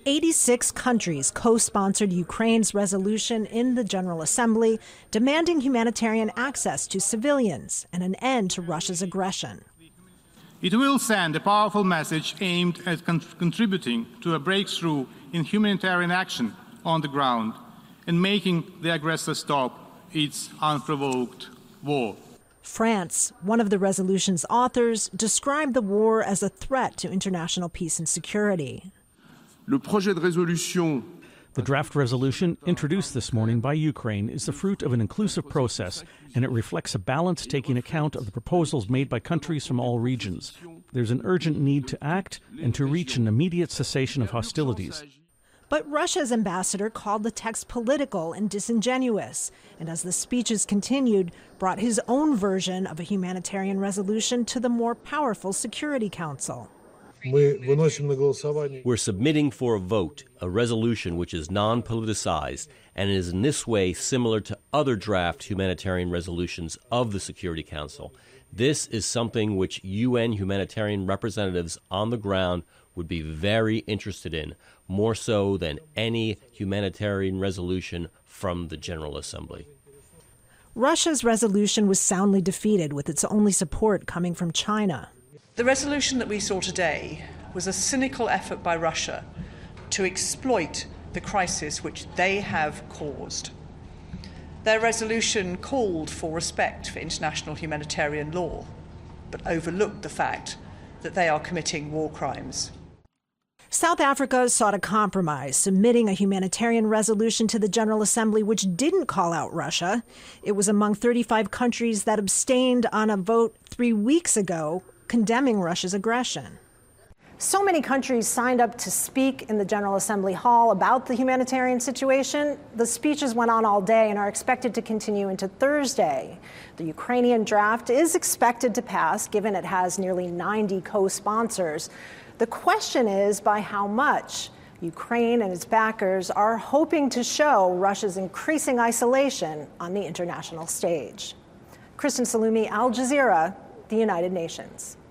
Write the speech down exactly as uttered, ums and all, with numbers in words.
eighty-six countries co-sponsored Ukraine's resolution in the General Assembly demanding humanitarian access to civilians and an end to Russia's aggression. It will send a powerful message aimed at con- contributing to a breakthrough in humanitarian action on the ground and making the aggressor stop its unprovoked war. France, one of the resolution's authors, described the war as a threat to international peace and security. Le projet de résolution The draft resolution introduced this morning by Ukraine is the fruit of an inclusive process, and it reflects a balance taking account of the proposals made by countries from all regions. There's an urgent need to act and to reach an immediate cessation of hostilities. But Russia's ambassador called the text political and disingenuous, and as the speeches continued, brought his own version of a humanitarian resolution to the more powerful Security Council. We're submitting for a vote a resolution which is non-politicized and is in this way similar to other draft humanitarian resolutions of the Security Council. This is something which U N humanitarian representatives on the ground would be very interested in, more so than any humanitarian resolution from the General Assembly. Russia's resolution was soundly defeated, with its only support coming from China. The resolution that we saw today was a cynical effort by Russia to exploit the crisis which they have caused. Their resolution called for respect for international humanitarian law, but overlooked the fact that they are committing war crimes. South Africa sought a compromise, submitting a humanitarian resolution to the General Assembly which didn't call out Russia. It was among thirty-five countries that abstained on a vote three weeks ago condemning Russia's aggression. So many countries signed up to speak in the General Assembly Hall about the humanitarian situation. The speeches went on all day and are expected to continue into Thursday. The Ukrainian draft is expected to pass, given it has nearly ninety co-sponsors. The question is by how much. Ukraine and its backers are hoping to show Russia's increasing isolation on the international stage. Kristen Salumi, Al Jazeera, the United Nations.